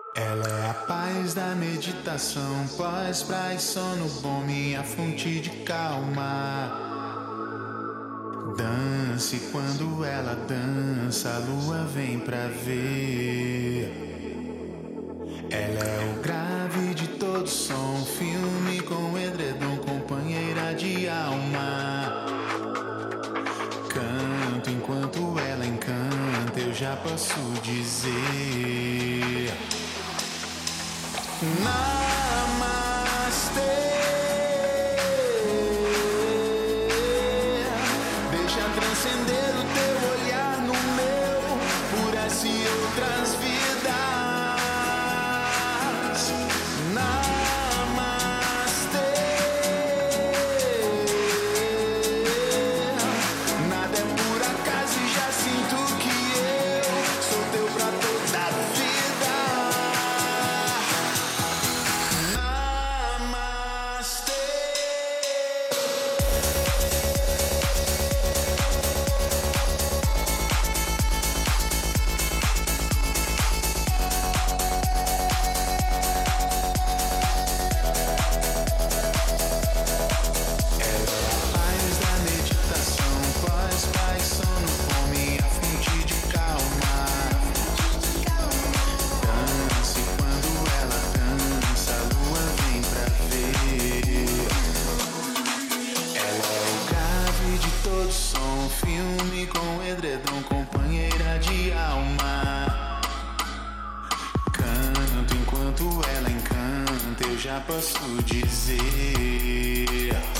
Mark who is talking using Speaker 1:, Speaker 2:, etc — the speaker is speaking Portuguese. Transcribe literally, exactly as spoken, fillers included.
Speaker 1: Ela é a paz da meditação, pós, praz, sono bom, minha fonte de calma. Dance quando ela dança, a lua vem pra ver. Ela é o grave de todo som, filme com edredom, companheira de alma. Canto enquanto ela encanta, eu já posso dizer Namastê. Deixa transcender o teu olhar no meu, por essa e outras vidas. Namastê. Nada é por acaso e já sinto que eu sou teu pra toda a vida. Todo som, filme com edredom, companheira de alma. Canto enquanto ela encanta, eu já posso dizer